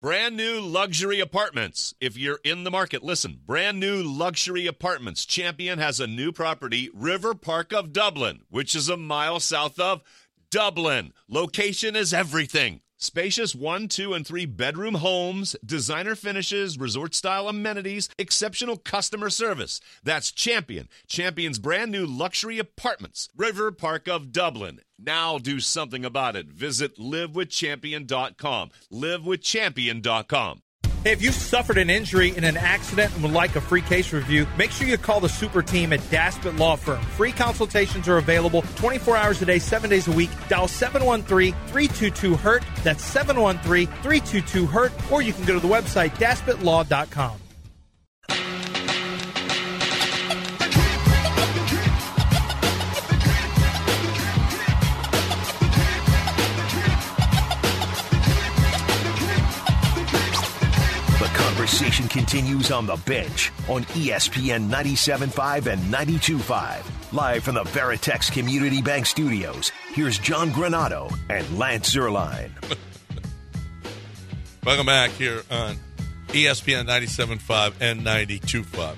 Brand new luxury apartments. If you're in the market, listen. Brand new luxury apartments. Champion has a new property, River Park of Dublin, which is a mile south of Dublin. Location is everything. Spacious 1, 2, and 3 bedroom homes, designer finishes, resort-style amenities, exceptional customer service. That's Champion. Champion's brand new luxury apartments, River Park of Dublin. Now do something about it. Visit livewithchampion.com. Livewithchampion.com. Hey, if you've suffered an injury in an accident and would like a free case review, make sure you call the super team at Daspit Law Firm. Free consultations are available 24 hours a day, 7 days a week. Dial 713-322-HURT. That's 713-322-HURT. Or you can go to the website, DaspitLaw.com. Conversation continues on the bench on ESPN 97.5 and 92.5. Live from the Veritex Community Bank Studios, here's John Granato and Lance Zierlein. Welcome back here on ESPN 97.5 and 92.5.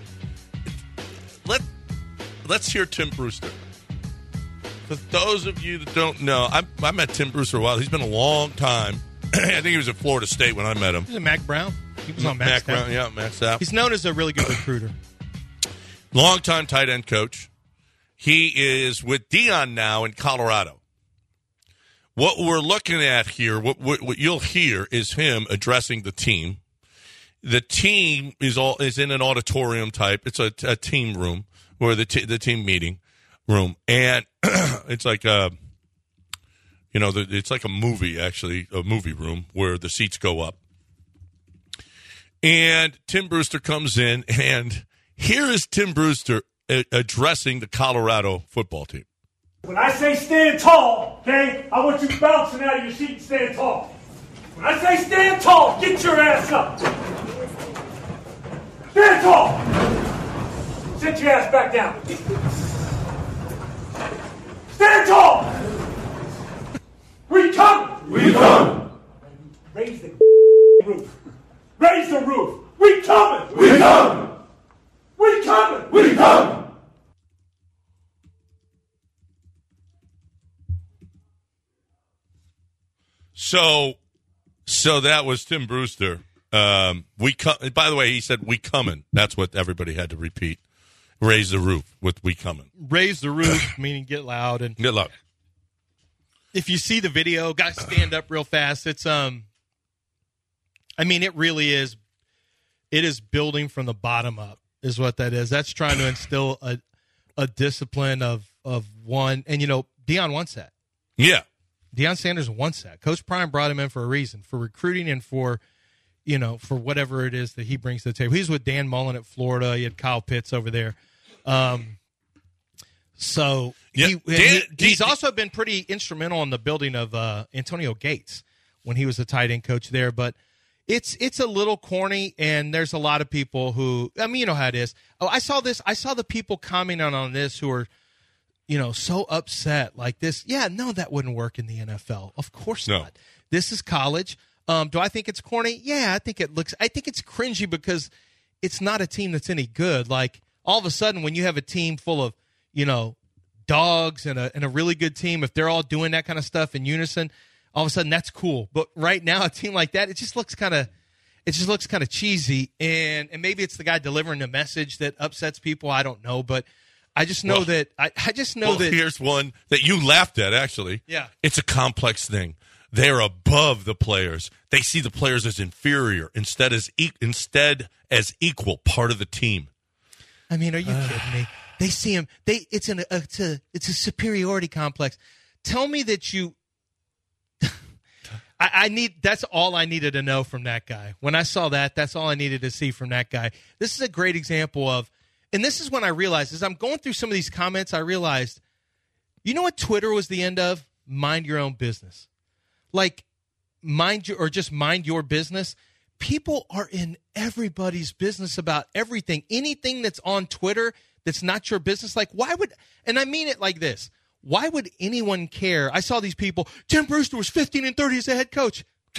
Let's hear Tim Brewster. For those of you that don't know, I met Tim Brewster a while. He's been a long time. I think he was at Florida State when I met him. He's a Mac Brown. He was on Mac Brown, yeah, Mac Staff. He's known as a really good recruiter. Long-time tight end coach. He is with Deion now in Colorado. What we're looking at here, what you'll hear is him addressing the team. The team is in an auditorium type. It's a team room, or the team meeting room, and it's like it's like a movie, actually, a movie room where the seats go up. And Tim Brewster comes in, and here is Tim Brewster addressing the Colorado football team. When I say stand tall, okay, I want you bouncing out of your seat and stand tall. When I say stand tall, get your ass up. Stand tall. Sit your ass back down. Stand tall. We come. We come. Raise the roof. Raise the roof. We coming. We coming. We coming. We coming. So that was Tim Brewster. By the way, he said "we coming." That's what everybody had to repeat. Raise the roof with "we coming." Raise the roof, meaning get loud and get loud. If you see the video, guys stand up real fast. It's it really is. It is building from the bottom up, is what that is. That's trying to instill a discipline of one, and Deion wants that. Yeah. Deion Sanders wants that. Coach Prime brought him in for a reason, for recruiting and for whatever it is that he brings to the table. He's with Dan Mullen at Florida. He had Kyle Pitts over there. He's also been pretty instrumental in the building of Antonio Gates when he was the tight end coach there. But it's a little corny, and there's a lot of people who, you know how it is. Oh, I saw this. I saw the people commenting on this who are, so upset like this. Yeah, no, that wouldn't work in the NFL. Of course not. This is college. Do I think it's corny? Yeah, I think it's cringy because it's not a team that's any good. Like, all of a sudden, when you have a team full of, dogs and a really good team, if they're all doing that kind of stuff in unison, all of a sudden that's cool. But right now, a team like that, it just looks kind of cheesy. And maybe it's the guy delivering the message that upsets people. I don't know, but I just know that here's one that you laughed at, actually. Yeah. It's a complex thing. They're above the players. They see the players as inferior instead as equal part of the team. Are you kidding me? They see him. It's a superiority complex. Tell me that you. That's all I needed to know from that guy. When I saw that, that's all I needed to see from that guy. This is a great example of, and this is when I realized, as I'm going through some of these comments, I realized, you know what Twitter was the end of? Mind your own business. Like, mind your business. People are in everybody's business about everything. Anything that's on Twitter that's not your business, like, why would, and I mean it like this, why would anyone care? I saw these people, Tim Brewster was 15-30 as a head coach.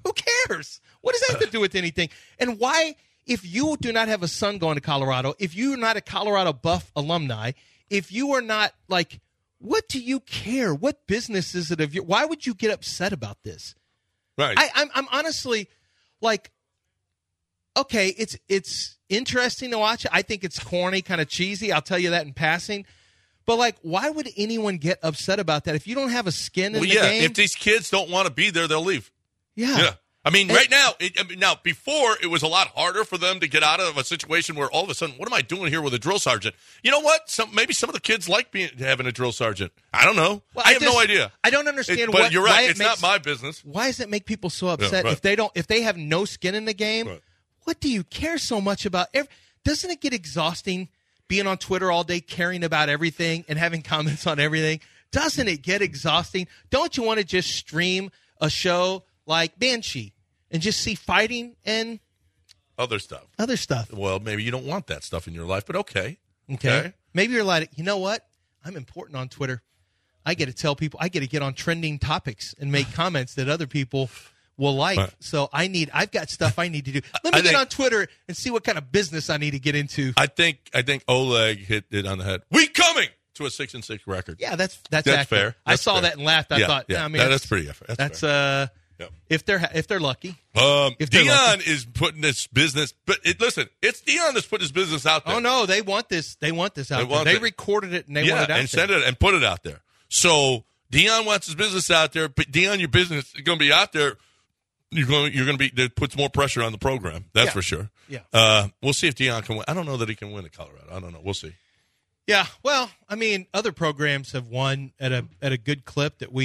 Who cares? What does that have to do with anything? And why, if you do not have a son going to Colorado, if you're not a Colorado Buff alumni, if you are not like, what do you care? What business is it of you? Why would you get upset about this? Right. I'm honestly like, okay, it's interesting to watch. I think it's corny, kind of cheesy. I'll tell you that in passing. But, like, why would anyone get upset about that? If you don't have a skin in the game? If these kids don't want to be there, they'll leave. Yeah. I mean, right now, before, it was a lot harder for them to get out of a situation where all of a sudden, what am I doing here with a drill sergeant? You know what? Maybe some of the kids like having a drill sergeant. I don't know. Well, I have no idea. I don't understand But you're right. why It's not my business. Why does it make people so upset if they have no skin in the game? Right. What do you care so much about? Doesn't it get exhausting being on Twitter all day, caring about everything and having comments on everything? Doesn't it get exhausting? Don't you want to just stream a show like Banshee and just see fighting and other stuff? Well, maybe you don't want that stuff in your life, but okay. Maybe you're like, you know what? I'm important on Twitter. I get to tell people, I get to get on trending topics and make comments that other people will like. Right. So I've got stuff I need to do. Let me get on Twitter and see what kind of business I need to get into. I think Oleg hit it on the head. We coming to a 6-6 record. Yeah, that's fair. I saw that and laughed. I thought, I mean, that's pretty fair. That's fair. If they're lucky. Deion is putting this business, but listen, it's Deion that's putting his business out there. Oh no, they want this. They want this out there. They recorded it and they want it out and send it and put it out there. So Deion wants his business out there, but Deion, your business is going to be out there. You're going to be that puts more pressure on the program. That's for sure. Yeah. We'll see if Deion can win. I don't know that he can win at Colorado. I don't know. We'll see. Yeah. Well, I mean, other programs have won at a good clip that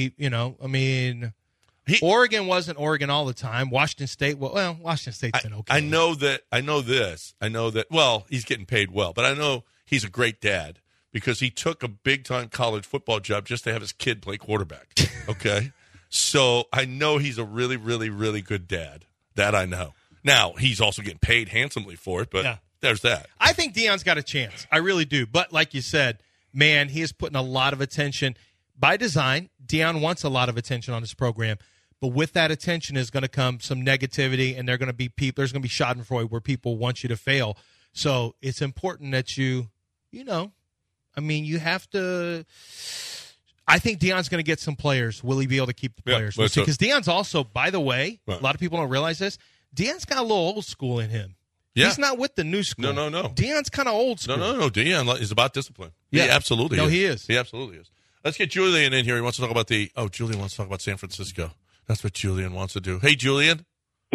Oregon wasn't Oregon all the time. Washington State, Washington State's been okay. I know that, well, he's getting paid well, but I know he's a great dad because he took a big-time college football job just to have his kid play quarterback, okay? So I know he's a really, really, really good dad. That I know. Now, he's also getting paid handsomely for it, but there's that. I think Deion's got a chance. I really do. But like you said, man, he is putting a lot of attention. By design, Deion wants a lot of attention on his program. But with that attention is going to come some negativity, and there's going to be schadenfreude where people want you to fail. So it's important that you have to – I think Deion's going to get some players. Will he be able to keep the players? We'll see. Because Deion's also, by the way, a lot of people don't realize this, Deion's got a little old school in him. Yeah. He's not with the new school. No. Deion's kind of old school. No. Deion is about discipline. Yeah. He absolutely is. He is. He absolutely is. Let's get Julian in here. He wants to talk about Julian wants to talk about San Francisco. That's what Julian wants to do. Hey, Julian.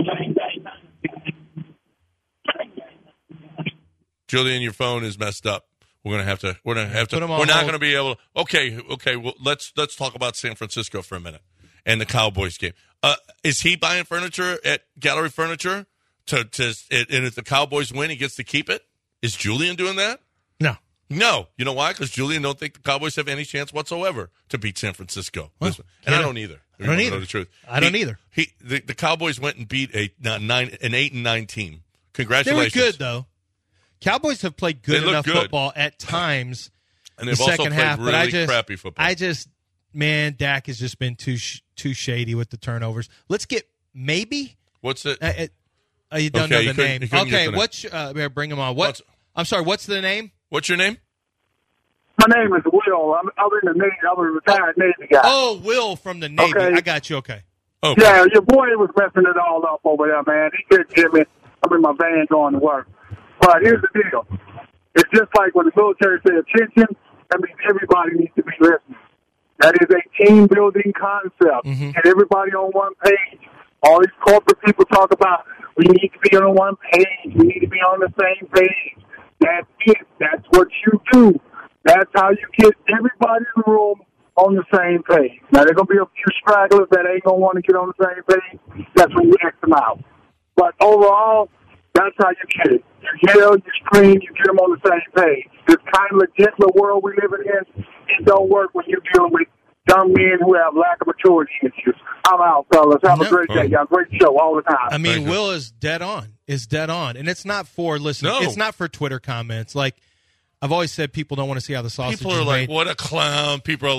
Julian, your phone is messed up. We're gonna have to. We're not going to be able to. Okay. Well, let's talk about San Francisco for a minute and the Cowboys game. Is he buying furniture at Gallery Furniture and if the Cowboys win, he gets to keep it? Is Julian doing that? No. You know why? Because Julian don't think the Cowboys have any chance whatsoever to beat San Francisco. Well, and I don't either. I don't either. Know the truth. I don't either. The Cowboys went and beat an 8-9 team. Congratulations. They were good though. Cowboys have played good enough football at times. And they've the also second played half, really crappy football. Dak has just been too shady with the turnovers. Let's get maybe. What's it? You don't know the name. Okay, bring him on. I'm sorry. What's the name? What's your name? My name is Will. I'm in the Navy. I'm a retired Navy guy. Oh, Will from the Navy. Okay. I got you. Okay. Yeah, your boy was messing it all up over there, man. He couldn't get me. I'm in my van going to work. But here's the deal. It's just like when the military say attention, that means everybody needs to be listening. That is a team-building concept. Mm-hmm. Get everybody on one page. All these corporate people talk about we need to be on one page. We need to be on the same page. That's it. That's what you do. That's how you get everybody in the room on the same page. Now, there are going to be a few stragglers that ain't going to want to get on the same page. That's when you X them out. But overall, that's how you get it. You yell, you scream, you get them on the same page. This kind of gentler world we live in, it don't work when you're dealing with young men who have lack of maturity issues. I'm out, fellas. Have a great day, y'all. Great show all the time. I mean, Will is dead on. And it's not for, it's not for Twitter comments. Like, I've always said people don't want to see how the sausage People are is like, made. what a clown. People are like,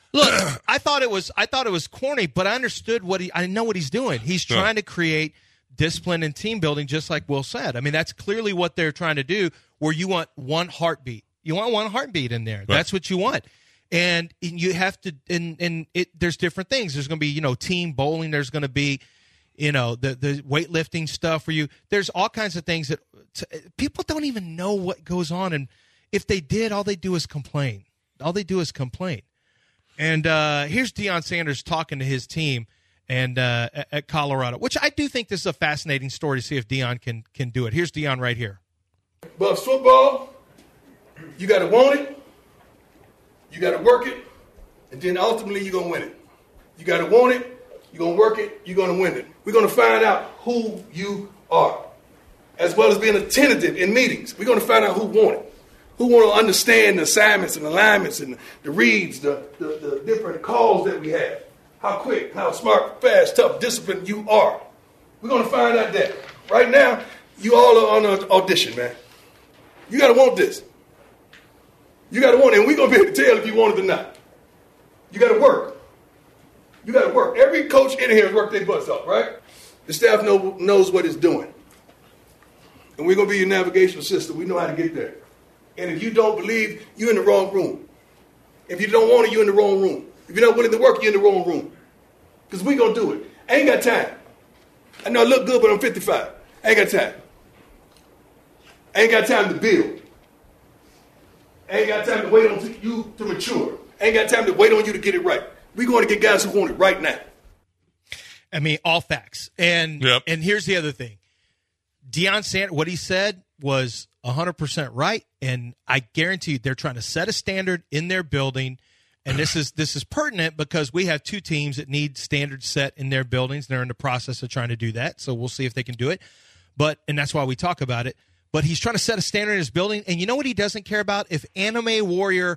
Look, I thought it was corny, but I understood I know what he's doing. He's trying to create discipline and team building, just like Will said. I mean, that's clearly what they're trying to do, where you want one heartbeat. You want one heartbeat in there. Right. That's what you want. And you have to, there's different things. There's going to be, team bowling. There's going to be, the weightlifting stuff for you. There's all kinds of things that people don't even know what goes on. And if they did, all they do is complain. And here's Deion Sanders talking to his team and at Colorado, which I do think this is a fascinating story to see if Deion can do it. Here's Deion right here. But football, you got to want it, you got to work it, and then ultimately you're going to win it. You got to want it, you're going to work it, you're going to win it. We're going to find out who you are, as well as being attentive in meetings. We're going to find out who want it. Who want to understand the assignments and alignments and the reads, the different calls that we have. How quick, how smart, fast, tough, disciplined you are. We're going to find out that. Right now, you all are on an audition, man. You got to want this. You got to want it, and we're going to be able to tell if you want it or not. You got to work. You got to work. Every coach in here has worked their butts off, right? The staff knows what it's doing. And we're going to be your navigational system. We know how to get there. And if you don't believe, you're in the wrong room. If you don't want it, you're in the wrong room. If you're not willing to work, you're in the wrong room. Because we're going to do it. I ain't got time. I know I look good, but I'm 55. I ain't got time. I ain't got time to build. I ain't got time to wait on you to mature. I ain't got time to wait on you to get it right. We're going to get guys who want it right now. I mean, all facts. And here's the other thing. Deion Sanders, what he said was 100% right, and I guarantee you they're trying to set a standard in their building, and this is pertinent because we have two teams that need standards set in their buildings. They're in the process of trying to do that, so we'll see if they can do it. And that's why we talk about it. But he's trying to set a standard in his building, and you know what he doesn't care about? If Anime Warrior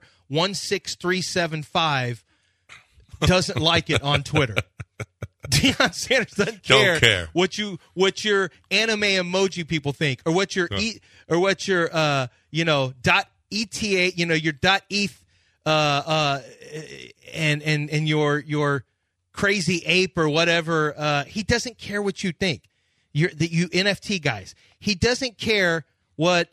16375 doesn't like it on Twitter. Deion Sanders doesn't care what your anime emoji people think, or what your .eta, your .eth and your crazy ape or whatever. He doesn't care what you think. You NFT guys. He doesn't care what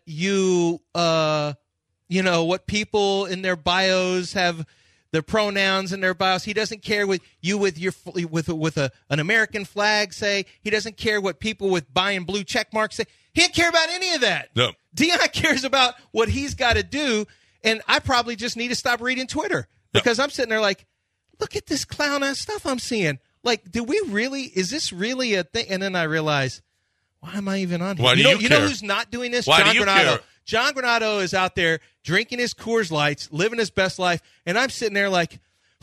what people in their bios have. The pronouns in their bios. He doesn't care what you with an American flag say. He doesn't care what people with buying blue check marks say. He doesn't care about any of that. No. Deion cares about what he's got to do, and I probably just need to stop reading Twitter because I'm sitting there like, look at this clown ass stuff I'm seeing. Like, is this really a thing? And then I realize, why am I even on here? Why do you care? You know who's not doing this? Why John do you Granado. care? John Granado is out there drinking his Coors Lights, living his best life, and I'm sitting there like,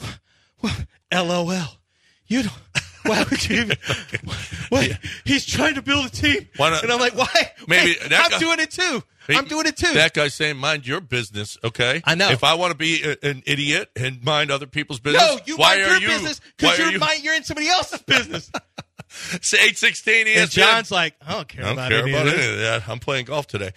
LOL. You don't. Why would you even? What? He's trying to build a team, why not? And I'm like, why? Maybe I'm doing it too. I'm doing it too. That guy's saying, mind your business, okay? I know. If I want to be an idiot and mind other people's business, no, you mind your business because you're in somebody else's business. Say 816 ESPN. And John's like, I don't care about any of that. I'm playing golf today.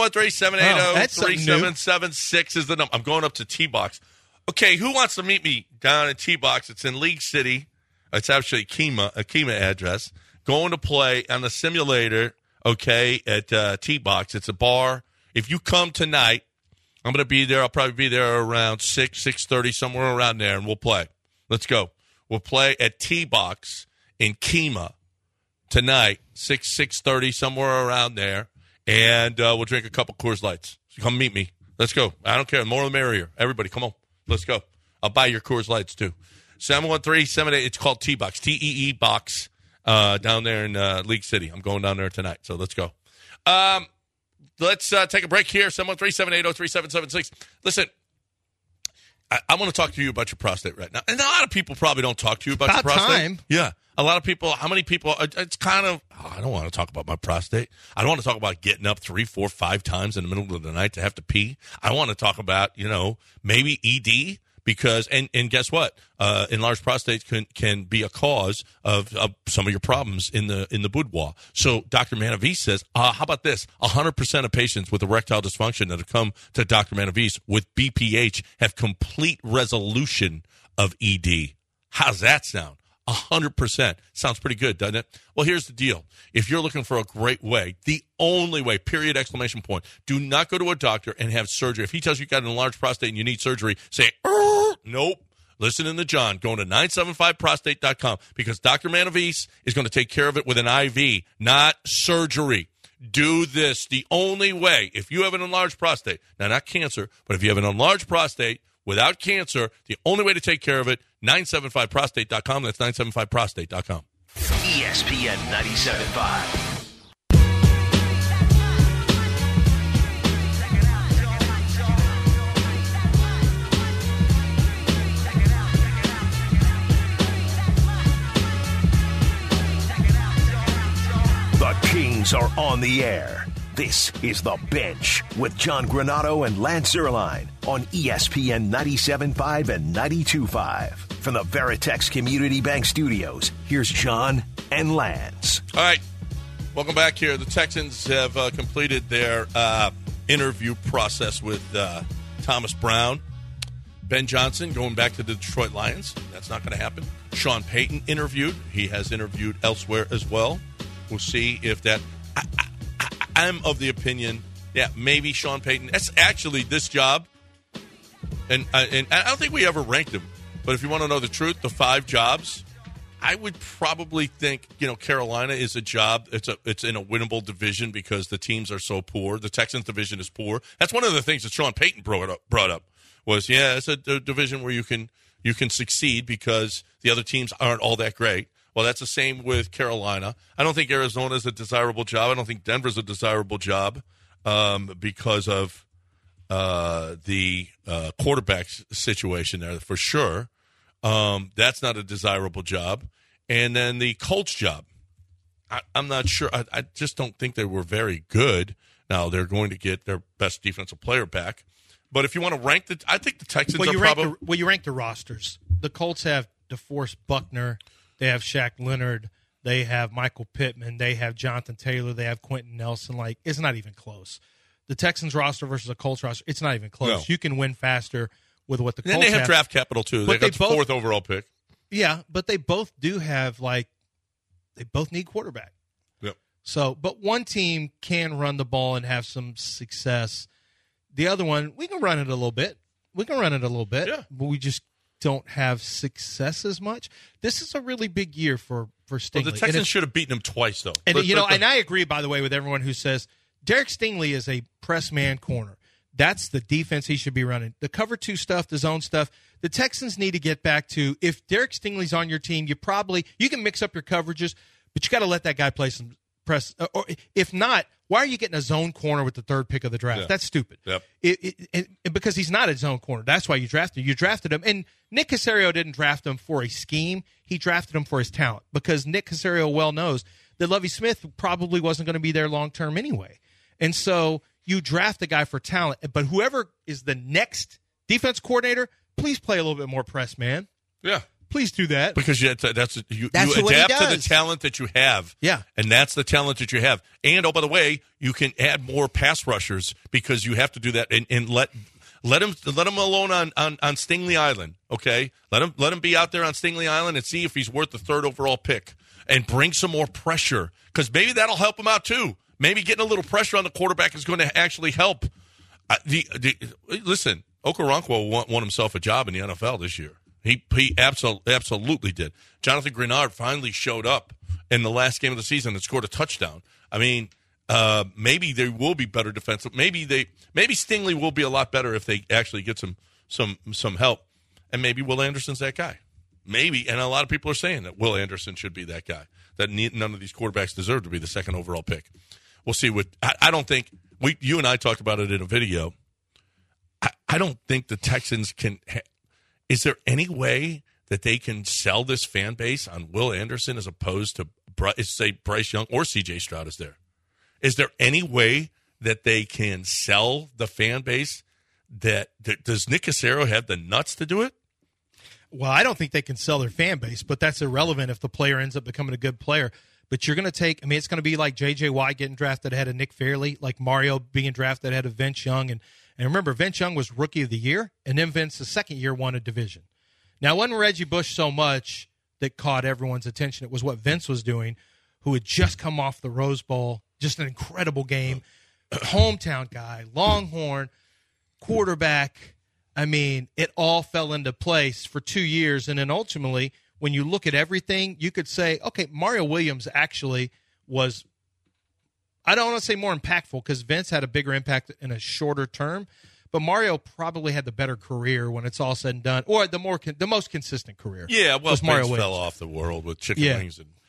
713-780-3776 is the number. I'm going up to T-Box. Okay, who wants to meet me down at T-Box? It's in League City. It's actually a Kima address. Going to play on the simulator, okay, at T-Box. It's a bar. If you come tonight, I'm going to be there. I'll probably be there around 6:30, somewhere around there, and we'll play. Let's go. We'll play at T-Box in Kima tonight, 6:30, somewhere around there, and we'll drink a couple Coors Lights. So come meet me. Let's go. I don't care. The more the merrier. Everybody, come on. Let's go. I'll buy your Coors Lights, too. 713-78. It's called T-Box, T-E-E Box, down there in League City. I'm going down there tonight, so let's go. Let's take a break here. 713-780-3776. Listen, I want to talk to you about your prostate right now. And a lot of people probably don't talk to you about your prostate. Time. Yeah. A lot of people, how many people, it's kind of, I don't want to talk about my prostate. I don't want to talk about getting up 3, 4, 5 times in the middle of the night to have to pee. I want to talk about, maybe ED. Because and guess what? Enlarged prostates can be a cause of some of your problems in the boudoir. So Dr. Manavis says, how about this? 100% of patients with erectile dysfunction that have come to Dr. Manavis with BPH have complete resolution of ED. How's that sound? 100%. Sounds pretty good, doesn't it? Well, here's the deal. If you're looking for a great way, the only way, period, exclamation point, do not go to a doctor and have surgery. If he tells you got an enlarged prostate and you need surgery, say, nope. Listen to John. Going to 975prostate.com because Dr. Manavis is going to take care of it with an IV, not surgery. Do this. The only way, if you have an enlarged prostate, now not cancer, but if you have an enlarged prostate without cancer, the only way to take care of it, 975prostate.com. That's 975prostate.com. ESPN 97.5. The Kings are on the air. This is The Bench with John Granato and Lance Zierlein on ESPN 97.5 and 92.5. From the Veritex Community Bank Studios, here's John and Lance. All right. Welcome back here. The Texans have completed their interview process with Thomas Brown. Ben Johnson going back to the Detroit Lions. That's not going to happen. Sean Payton interviewed. He has interviewed elsewhere as well. We'll see if that... I'm of the opinion, maybe Sean Payton. That's actually this job. And I don't think we ever ranked him. But if you want to know the truth, the 5 jobs, I would probably think, Carolina is a job. It's in a winnable division because the teams are so poor. The Texans division is poor. That's one of the things that Sean Payton brought up was, it's a division where you can succeed because the other teams aren't all that great. Well, that's the same with Carolina. I don't think Arizona is a desirable job. I don't think Denver's a desirable job because of the quarterback situation there for sure. That's not a desirable job. And then the Colts job. I'm not sure. I just don't think they were very good. Now, they're going to get their best defensive player back. But if you want to rank I think the Texans are probably... you rank the rosters. The Colts have DeForest Buckner. They have Shaq Leonard. They have Michael Pittman. They have Jonathan Taylor. They have Quentin Nelson. It's not even close. The Texans roster versus the Colts roster, it's not even close. No. You can win faster with what the Colts have. And they have draft capital, too. They got the 4th overall pick. Yeah, but they both do have, they both need quarterback. Yep. So, but one team can run the ball and have some success. The other one, we can run it a little bit. Yeah. But we just don't have success as much. This is a really big year for Stingley. Well, the Texans should have beaten him twice, though. And, and I agree, by the way, with everyone who says Derek Stingley is a press man corner. That's the defense he should be running. The cover 2 stuff, the zone stuff, the Texans need to get back to, if Derek Stingley's on your team, you can mix up your coverages, but you got to let that guy play some press. Or if not, why are you getting a zone corner with the 3rd pick of the draft? Yeah. That's stupid. Yep. Because he's not a zone corner. That's why you drafted him. You drafted him. And Nick Caserio didn't draft him for a scheme. He drafted him for his talent because Nick Caserio well knows that Lovie Smith probably wasn't going to be there long term anyway. And so you draft a guy for talent. But whoever is the next defense coordinator, please play a little bit more press, man. Yeah. Please do that. Because you adapt to the talent that you have. Yeah. And that's the talent that you have. And, oh, by the way, you can add more pass rushers because you have to do that and let him alone on Stingley Island, okay? Let him be out there on Stingley Island and see if he's worth the 3rd overall pick and bring some more pressure because maybe that'll help him out too. Maybe getting a little pressure on the quarterback is going to actually help. Listen, Okoronkwo won himself a job in the NFL this year. He absolutely did. Jonathan Grenard finally showed up in the last game of the season and scored a touchdown. I mean, maybe they will be better defensive. Maybe Stingley will be a lot better if they actually get some help. And maybe Will Anderson's that guy. Maybe, and a lot of people are saying that Will Anderson should be that guy. That none of these quarterbacks deserve to be the 2nd overall pick. We'll see. I don't think you and I talked about it in a video. I don't think the Texans can. Is there any way that they can sell this fan base on Will Anderson as opposed to, say, Bryce Young or C.J. Stroud is there? Is there any way that they can sell the fan base that does Nick Caserio have the nuts to do it? Well, I don't think they can sell their fan base, but that's irrelevant if the player ends up becoming a good player. But you're going to it's going to be like J.J. Watt getting drafted ahead of Nick Fairley, like Mario being drafted ahead of Vince Young. And remember, Vince Young was Rookie of the Year, and then Vince, the second year, won a division. Now, it wasn't Reggie Bush so much that caught everyone's attention. It was what Vince was doing, who had just come off the Rose Bowl, just an incredible game, hometown guy, Longhorn, quarterback. I mean, it all fell into place for 2 years, and then ultimately, when you look at everything, you could say, okay, Mario Williams actually was, I don't want to say more impactful because Vince had a bigger impact in a shorter term, but Mario probably had the better career when it's all said and done, or the most consistent career. Yeah, well, was Mario Vince Williams. fell off the world with chicken wings and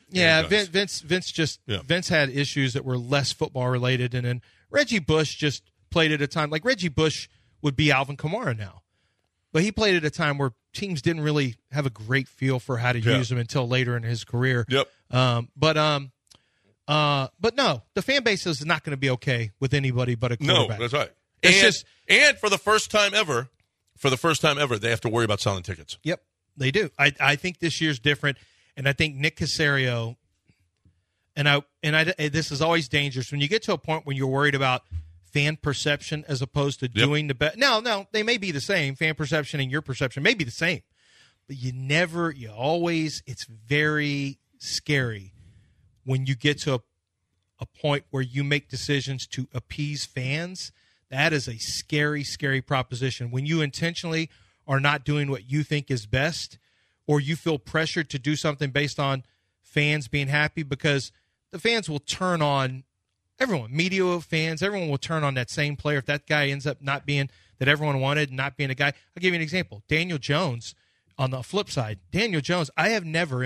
Vince had issues that were less football related, and then Reggie Bush just played at a time like Reggie Bush would be Alvin Kamara now, but he played at a time where teams didn't really have a great feel for how to use him until later in his career. Yep. But no, the fan base is not going to be okay with anybody but a quarterback. No, that's right. It's And for the first time ever, they have to worry about selling tickets. Yep, they do. I think this year's different, and I think Nick Caserio, this is always dangerous when you get to a point when you're worried about fan perception as opposed to doing the best. No, they may be the same. Fan perception and your perception may be the same, but it's very scary when you get to a point where you make decisions to appease fans. That is a scary, scary proposition. When you intentionally are not doing what you think is best, or you feel pressured to do something based on fans being happy, because the fans will turn on everyone, media fans, everyone will turn on that same player if that guy ends up not being that everyone wanted, not being a guy. I'll give you an example. Daniel Jones, on the flip side, Daniel Jones, I have never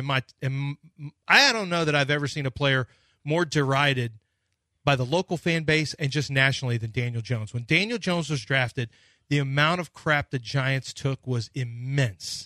I don't know that I've ever seen a player more derided by the local fan base and just nationally than Daniel Jones. When Daniel Jones was drafted, the amount of crap the Giants took was immense.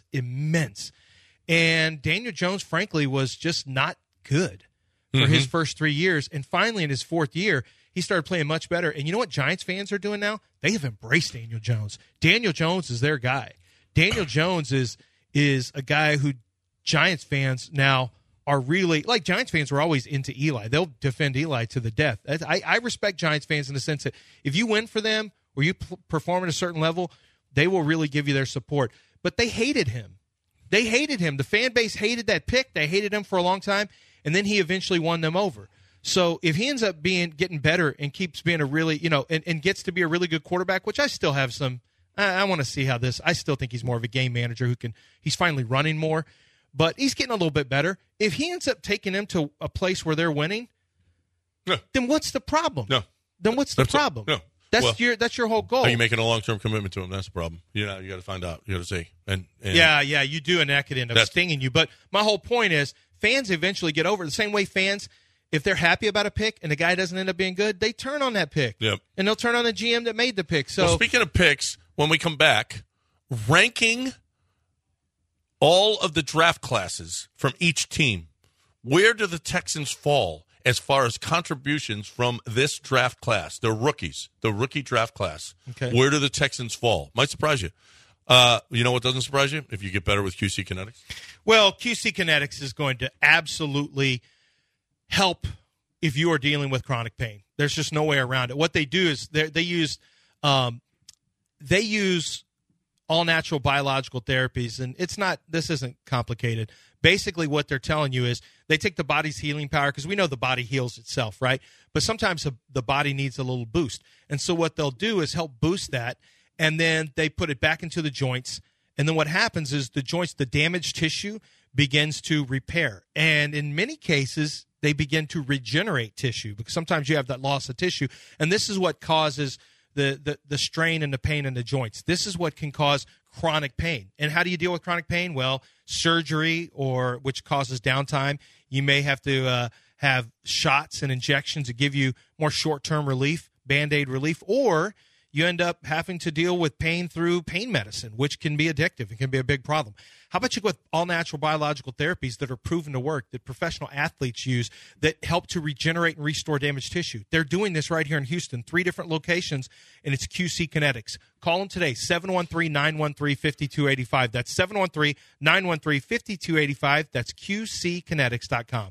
And Daniel Jones, frankly, was just not good for his first 3 years. And finally, in his fourth year, he started playing much better. And you know what Giants fans are doing now? They have embraced Daniel Jones. Daniel Jones is their guy. Daniel Jones is a guy who Giants fans now are really, like Giants fans were always into Eli. They'll defend Eli to the death. I respect Giants fans in the sense that if you win for them or you perform at a certain level, they will really give you their support. But they hated him. The fan base hated that pick. They hated him for a long time, and then he eventually won them over. So if he ends up getting better and keeps being a really, and gets to be a really good quarterback, which I still have some, I want to see how I still think he's more of a game manager he's finally running more. But he's getting a little bit better. If he ends up taking them to a place where they're winning, then what's the problem? No. Then what's the problem? No. That's your whole goal. Are you making a long-term commitment to him? That's the problem. You got to find out. You got to see. And yeah, you do, and that could end up stinging you. But my whole point is fans eventually get over it. The same way fans, if they're happy about a pick and the guy doesn't end up being good, they turn on that pick. Yep. And they'll turn on the GM that made the pick. So, speaking of picks, when we come back, ranking all of the draft classes from each team, where do the Texans fall as far as contributions from this draft class? They're rookies, the rookie draft class. Okay. Where do the Texans fall? Might surprise you. You know what doesn't surprise you? If you get better with QC Kinetics. Well, QC Kinetics is going to absolutely help if you are dealing with chronic pain. There's just no way around it. What they do is they use all natural biological therapies, and this isn't complicated. Basically what they're telling you is they take the body's healing power, because we know the body heals itself, right? But sometimes the body needs a little boost. And so what they'll do is help boost that, and then they put it back into the joints. And then what happens is the joints, the damaged tissue begins to repair. And in many cases, they begin to regenerate tissue, because sometimes you have that loss of tissue. And this is what causes the strain and the pain in the joints. This is what can cause chronic pain. And how do you deal with chronic pain? Well, surgery, which causes downtime. You may have to have shots and injections to give you more short-term relief, Band-Aid relief, or you end up having to deal with pain through pain medicine, which can be addictive. It can be a big problem. How about you go with all-natural biological therapies that are proven to work, that professional athletes use, that help to regenerate and restore damaged tissue? They're doing this right here in Houston, 3 different locations, and it's QC Kinetics. Call them today, 713-913-5285. That's 713-913-5285. That's QCkinetics.com.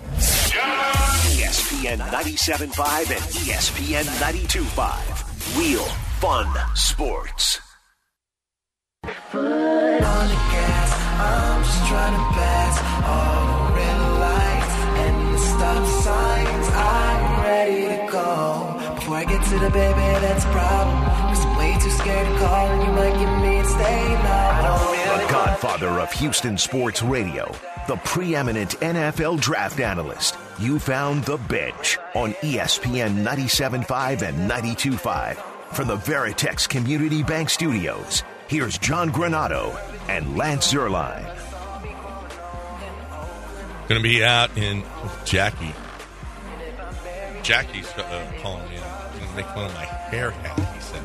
ESPN 97.5 and ESPN 92.5. Real fun sports. Foot on the gas. I'm just trying to pass all the red lights and the stop signs. I'm ready to go. Before I get to the baby, that's a problem. Cause I'm way too scared to call and you might get me to stay now. The godfather of Houston sports radio, the preeminent NFL draft analyst. You found The Bench on ESPN 97.5 and 92.5. From the Veritex Community Bank Studios, here's John Granado and Lance Zierlein. Going to be out in Jackie. Jackie's calling me out. He's going to make fun of my hair hat, he said.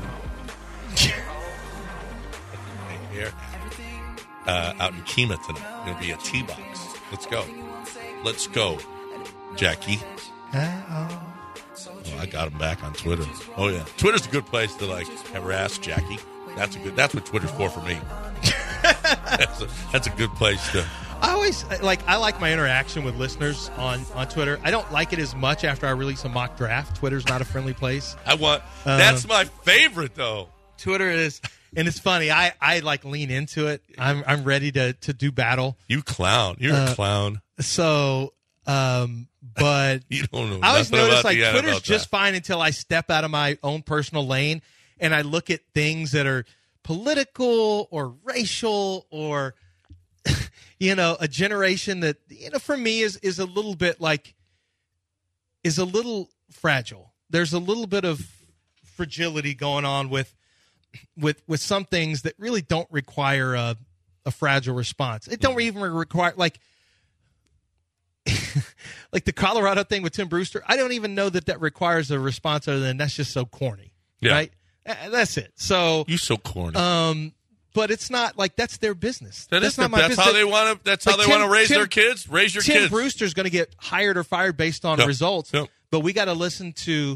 My hair hat. Out in Kemah tonight. It'll be a T-box. Let's go. Let's go, Jackie. Oh, I got him back on Twitter. Oh, yeah. Twitter's a good place to, harass Jackie. That's what Twitter's for me. That's a good place to. I like my interaction with listeners on Twitter. I don't like it as much after I release a mock draft. Twitter's not a friendly place. That's my favorite, though. Twitter is, and it's funny. I lean into it. I'm ready to do battle. You clown. You're a clown. So, but you don't know. I always notice Twitter's just that. Fine until I step out of my own personal lane and I look at things that are political or racial or a generation that for me is a little bit is a little fragile. There's a little bit of fragility going on with some things that really don't require a fragile response. It don't even require like the Colorado thing with Tim Brewster. I don't even know that requires a response other than that's just so corny. Yeah. Right? That's it. So you're so corny. But it's not that's their business. That's not my that's business. How they want to. That's how they want to raise their kids. Raise your kids. Tim Brewster's going to get hired or fired based on results. Yep. But we got to listen to,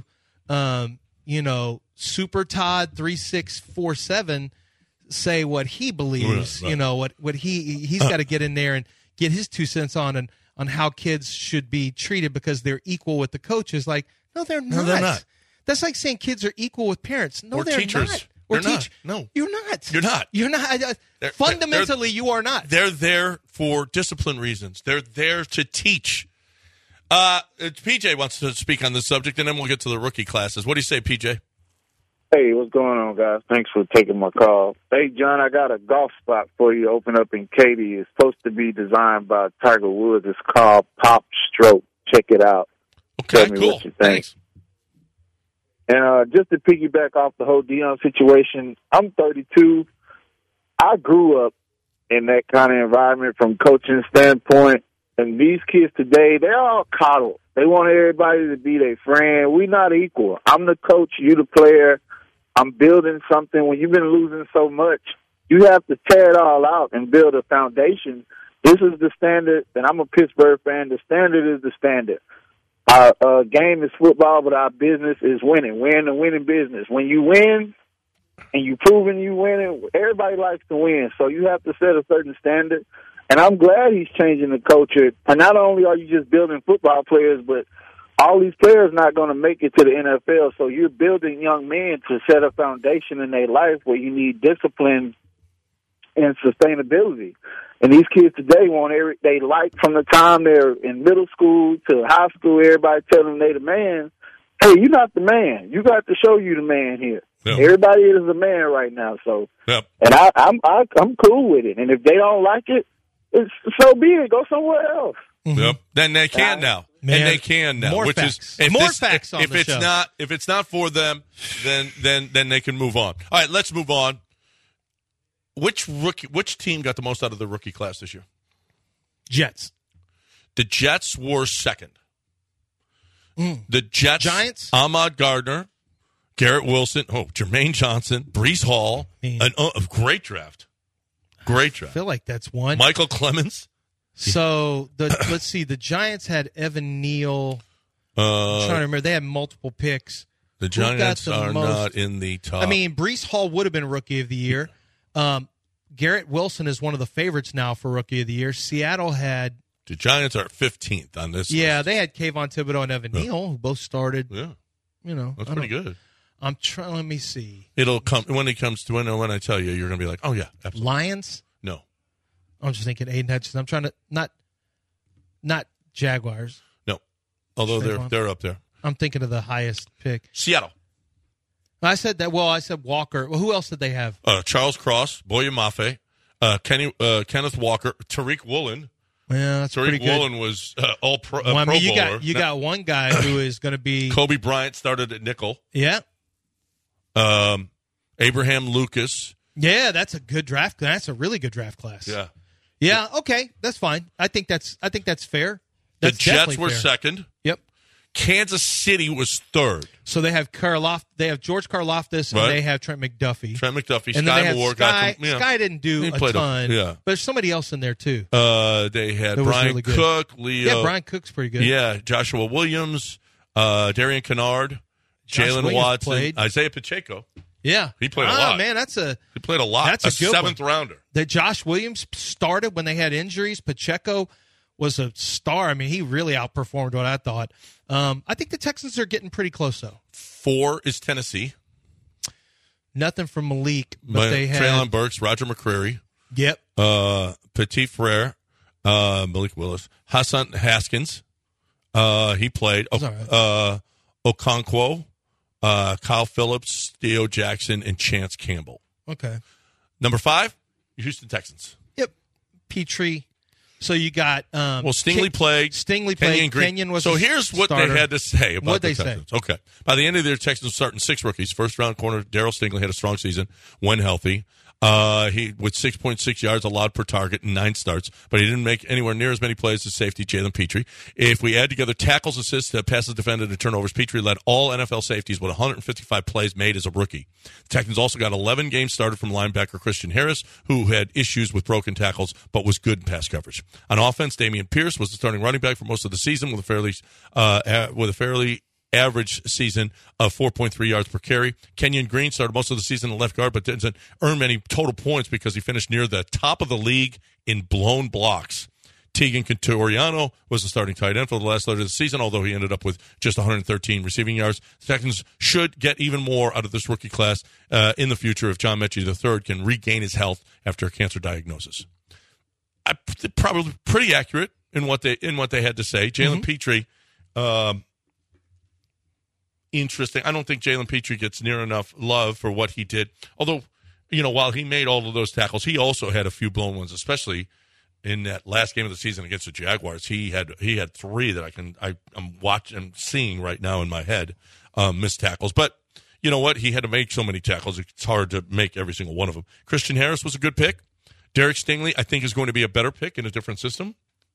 Super Todd 3647 say what he believes. Right. What he's got to get in there and get his 2 cents on how kids should be treated because they're equal with the coaches. No, they're not. No, they're not. That's like saying kids are equal with parents. No, or they're teachers. not. Or not. No, you're not. You're not. You're not. Fundamentally, you are not. They're there for discipline reasons. They're there to teach. PJ wants to speak on this subject, and then we'll get to the rookie classes. What do you say, PJ? Hey, what's going on, guys? Thanks for taking my call. Hey, John, I got a golf spot for you. Open up in Katy. It's supposed to be designed by Tiger Woods. It's called Pop Stroke. Check it out. Okay, Tell me cool. what you think. Thanks. And just to piggyback off the whole Deion situation, I'm 32. I grew up in that kind of environment from coaching standpoint. And these kids today, they're all coddled. They want everybody to be their friend. We're not equal. I'm the coach, you the player. I'm building something. When you've been losing so much, you have to tear it all out and build a foundation. This is the standard, and I'm a Pittsburgh fan. The standard is the standard. Our game is football, but our business is winning. We're in the winning business. When you win and you proving you winning, everybody likes to win. So you have to set a certain standard. And I'm glad he's changing the culture. And not only are you just building football players, but all these players not going to make it to the NFL. So you're building young men to set a foundation in their life where you need discipline and sustainability. And these kids today they like from the time they're in middle school to high school, everybody telling them they the man. Hey, you're not the man. You got to show you the man here. Yep. Everybody is a man right now. So, yep. And I'm cool with it. And if they don't like it, it's so be it. Go somewhere else. Mm-hmm. Yep. Then they can now. Man, and they can now. More which facts. Is more facts on if the it's show. not if it's not for them, then they can move on. All right, let's move on. Which team got the most out of the rookie class this year? Jets. The Jets were second. The Jets. Giants. Ahmad Gardner, Garrett Wilson, Jermaine Johnson, Breece Hall. A great draft. Great draft. I feel like that's one. Michael Clemens. So let's see. The Giants had Evan Neal. I'm trying to remember. They had multiple picks. The Giants are not in the top. I mean, Breece Hall would have been Rookie of the Year. Garrett Wilson is one of the favorites now for Rookie of the Year. Seattle had... The Giants are 15th on this list. They had Kayvon Thibodeau and Evan Neal, who both started. Yeah. That's pretty good. I'm trying... Let me see. It'll come... When it comes to... When I tell you, you're going to be like, oh, yeah, absolutely. Lions? No. I'm just thinking Aiden Hutchinson. I'm trying to not Jaguars. No, although Saquon. they're up there. I'm thinking of the highest pick. Seattle. I said that. Well, I said Walker. Well, who else did they have? Charles Cross, Boye Mafe, Kenneth Walker, Tariq Woolen. Yeah, that's pretty Tariq good. Woolen was all pro. Well, I mean, Pro Bowler. you got one guy who is going to be Kobe Bryant started at nickel. Yeah. Abraham Lucas. Yeah, that's a good draft. That's a really good draft class. Yeah. Yeah. Okay, that's fine. I think that's fair. The That's Jets definitely were fair. second. Yep. Kansas City was third. So they have They have George Karlaftis, and Right. they have Trent McDuffie. Trent McDuffie, And then Sky they have Moore. Sky. got some, yeah. Sky didn't do He a played ton. yeah. But there's somebody else in there too. They had That was Brian really good. Cook, Leo. Yeah, Brian Cook's pretty good. Yeah, Joshua Williams, Darian Kennard, Josh Jalen Williams Watson, played. Isaiah Pacheco. Yeah, He played a lot. Man, He played a lot. That's a good seventh one. rounder. that Josh Williams started when they had injuries. Pacheco was a star. I mean, he really outperformed what I thought. I think the Texans are getting pretty close, though. 4 is Tennessee. Nothing from Malik, but they had. Traylon Burks, Roger McCreary, Yep. Petit Frere, Malik Willis, Hassan Haskins. He played. That's all Okonkwo, Kyle Phillips, Theo Jackson, and Chance Campbell. Okay. Number 5, Houston Texans. Yep. Petrie. So you got. Stingley played. Stingley Kenyon played. Green. Kenyon was So a here's what starter. they had to say about What'd the they say? Texans. Okay. By the end of the year, Texans starting 6 rookies. First round corner Darryl Stingley had a strong season when healthy. He with 6.6 yards allowed per target and 9 starts, but he didn't make anywhere near as many plays as safety Jalen Petrie. If we add together tackles, assists, passes defended, and turnovers, Petrie led all NFL safeties with 155 plays made as a rookie. The Texans also got 11 games started from linebacker Christian Harris, who had issues with broken tackles but was good in pass coverage. On offense, Damian Pierce was the starting running back for most of the season with a fairly average season of 4.3 yards per carry. Kenyon Green started most of the season at left guard, but didn't earn many total points because he finished near the top of the league in blown blocks. Tegan Cantoriano was the starting tight end for the last third of the season, although he ended up with just 113 receiving yards. The Texans should get even more out of this rookie class in the future if John Mechie III can regain his health after a cancer diagnosis. Probably pretty accurate in what they had to say. Jalen Petrie, interesting. I don't think Jalen Petrie gets near enough love for what he did. Although, while he made all of those tackles, he also had a few blown ones, especially in that last game of the season against the Jaguars. He had 3 that I'm watching, seeing right now in my head, missed tackles. But you know what? He had to make so many tackles. It's hard to make every single one of them. Christian Harris was a good pick. Derek Stingley, I think, is going to be a better pick in a different system.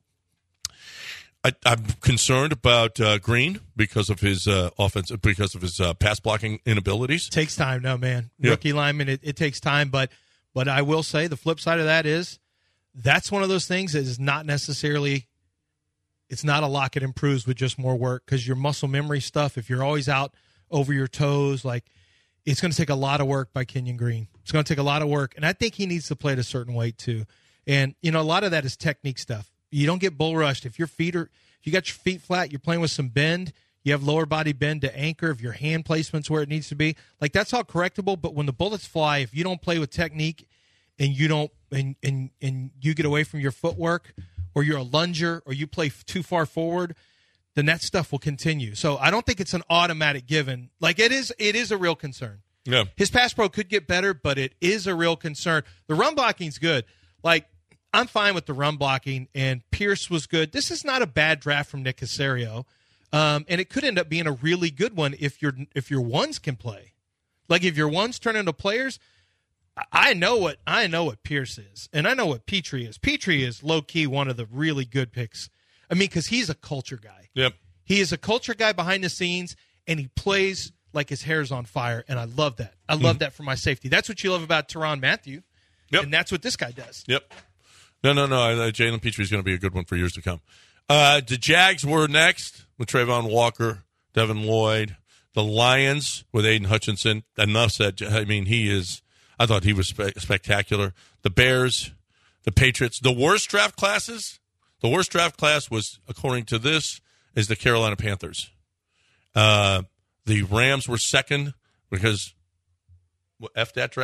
I'm concerned about Green because of his pass blocking inabilities. Takes time, no man. Yeah. Rookie lineman, it takes time. But I will say the flip side of that is that's one of those things that is not necessarily. It's not a lock. It improves with just more work because your muscle memory stuff. If you're always out over your toes, like it's going to take a lot of work by Kenyon Green. It's going to take a lot of work, and I think he needs to play at a certain weight too. And a lot of that is technique stuff. You don't get bull rushed if you got your feet flat. You're playing with some bend. You have lower body bend to anchor. If your hand placement's where it needs to be, like that's all correctable. But when the bullets fly, if you don't play with technique, and you don't, and you get away from your footwork, or you're a lunger, or you play too far forward, then that stuff will continue. So I don't think it's an automatic given. Like it is a real concern. Yeah, his pass pro could get better, but it is a real concern. The run blocking's good. Like I'm fine with the run blocking, and Pierce was good. This is not a bad draft from Nick Caserio, and it could end up being a really good one if your ones can play. Like if your ones turn into players, I know what Pierce is, and I know what Petrie is. Petrie is low key one of the really good picks. I mean, because he's a culture guy. Yep, he is a culture guy behind the scenes, and he plays like his hair's on fire, and I love that. I love that for my safety. That's what you love about Tyrann Mathieu, and that's what this guy does. Yep. No. Jalen Petrie is going to be a good one for years to come. The Jags were next with Trayvon Walker, Devin Lloyd. The Lions with Aiden Hutchinson. Enough said. I mean, I thought he was spectacular. The Bears, the Patriots. The worst draft classes. The worst draft class was, according to this, is the Carolina Panthers. The Rams were second because F that draft.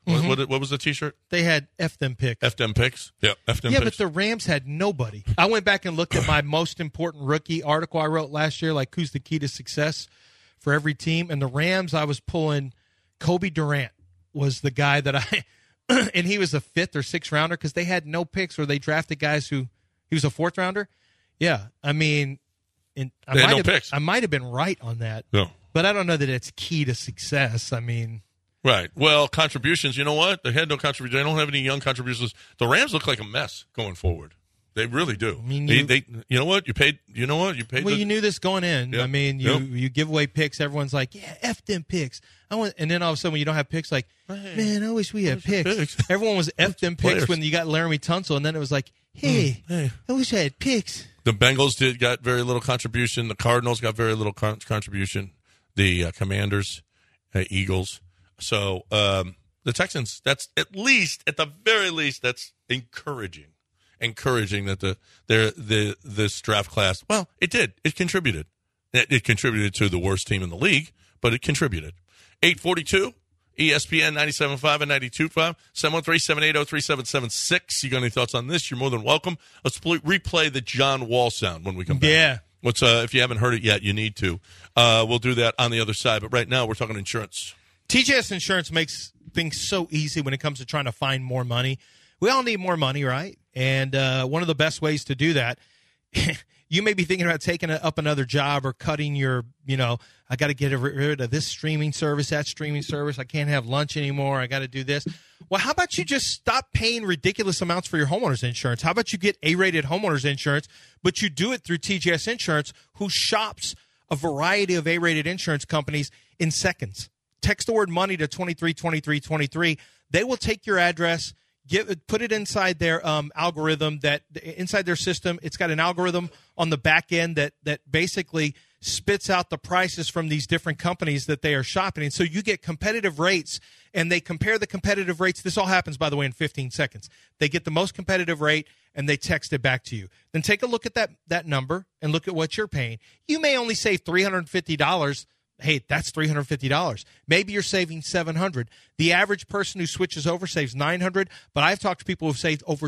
What was the T-shirt? They had F them picks. F them picks. Yeah, F them Yeah, picks. but the Rams had nobody. I went back and looked at my most important rookie article I wrote last year, like who's the key to success for every team. And the Rams, I was pulling Kobe Durant was the guy that and he was a 5th or 6th rounder because they had no picks or they drafted guys he was a 4th rounder. Yeah, I mean, they had no picks. I might have been right on that. No. But I don't know that it's key to success. I mean. Right. Well, contributions, you know what? They had no contributions. They don't have any young contributions. The Rams look like a mess going forward. They really do. I mean, they you know what? You paid. Well, you knew this going in. Yep. I mean, you give away picks. Everyone's like, yeah, F them picks. And then all of a sudden when you don't have picks, like, man, I wish we had picks. Everyone was F them picks when you got Laramie Tunsil, and then it was like, hey, I wish I had picks. The Bengals got very little contribution. The Cardinals got very little contribution. The Commanders, Eagles. So the Texans, that's at the very least, that's encouraging that this draft class. Well, it did. It contributed. It contributed to the worst team in the league, but it contributed. 842 ESPN 97.5 and 92.5 713-780-3776. You got any thoughts on this? You're more than welcome. Let's replay the John Wall sound when we come back. Yeah. If you haven't heard it yet, you need to. We'll do that on the other side. But right now, we're talking insurance. TJS Insurance makes things so easy when it comes to trying to find more money. We all need more money, right? And one of the best ways to do that, you may be thinking about taking up another job or cutting your, I got to get rid of this streaming service, that streaming service. I can't have lunch anymore. I got to do this. Well, how about you just stop paying ridiculous amounts for your homeowner's insurance? How about you get A-rated homeowner's insurance, but you do it through TJS Insurance, who shops a variety of A-rated insurance companies in seconds. Text the word money to 232323. They will take your address, put it inside their algorithm, inside their system. It's got an algorithm on the back end that basically spits out the prices from these different companies that they are shopping. And so you get competitive rates, and they compare the competitive rates. This all happens, by the way, in 15 seconds. They get the most competitive rate, and they text it back to you. Then take a look at that number and look at what you're paying. You may only save $350. Hey, that's $350. Maybe you're saving $700. The average person who switches over saves $900, but I've talked to people who've saved over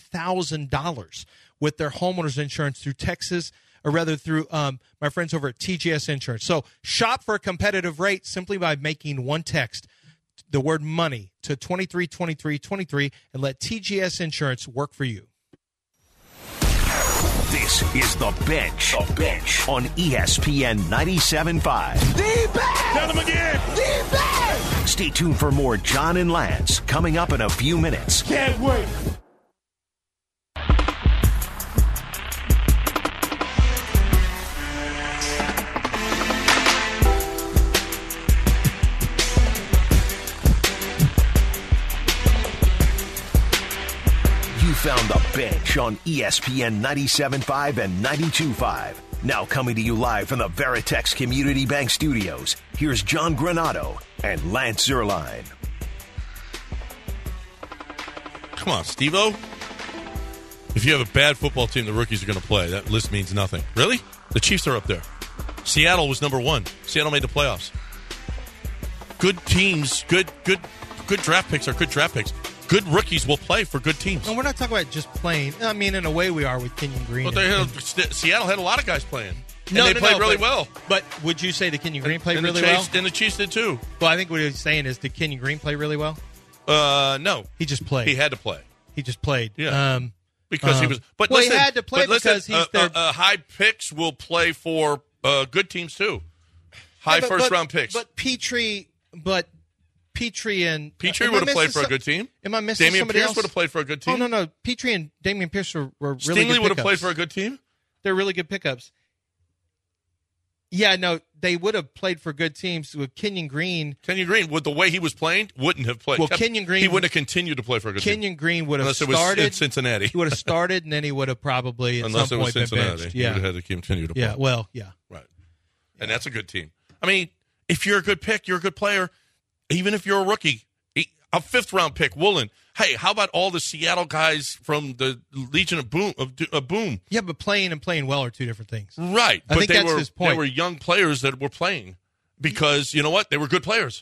$2,000 with their homeowners insurance through through my friends over at TGS Insurance. So shop for a competitive rate simply by making one text, the word money, to 232323, and let TGS Insurance work for you. This is The Bench. The Bench on ESPN 97.5. D-back! Tell them again! D-back! Stay tuned for more John and Lance coming up in a few minutes. Can't wait! Found The Bench on ESPN 97.5 and 92.5. Now coming to you live from the Veritex Community Bank Studios, here's John Granado and Lance Zierlein. Come on, Steve-O. If you have a bad football team, the rookies are going to play. That list means nothing. Really? The Chiefs are up there. Seattle was number 1. Seattle made the playoffs. Good teams, good draft picks are good draft picks. Good rookies will play for good teams. No, we're not talking about just playing. I mean, in a way, we are with Kenyon Green. But Seattle had a lot of guys playing. And they played really well. But would you say that Kenyon Green played really well? And the Chiefs did too. Well, I think what he's saying is, did Kenyon Green play really well? No. He just played. He had to play. He just played. Yeah. Because he was. But well, listen, he had to play because he's their. High picks will play for good teams too. High first-round picks. But Petrie would have played for a good team. Am I missing Damian somebody Pierce else? would have played for a good team. Oh, no. Petrie and Damian Pierce were really good Stingley would have pickups. played for a good team? They're really good pickups. Yeah, no, they would have played for good teams with Kenyon Green. Kenyon Green, with the way he was playing, wouldn't have played. Well, Kenyon Green... He wouldn't have continued to play for a good team. Kenyon Green would have Unless started... it was in Cincinnati. He would have started, and then he would have probably at Unless some point it was Cincinnati. been benched. He would have had to continue to play. Yeah, well, yeah. Right. And that's a good team. I mean, if you're a good pick, you're a good player. Even if you're a rookie, a 5th-round pick, Woolen. Hey, how about all the Seattle guys from the Legion of Boom? Yeah, but playing and playing well are two different things. Right. I think that's his point. They were young players that were playing because, you know what? They were good players.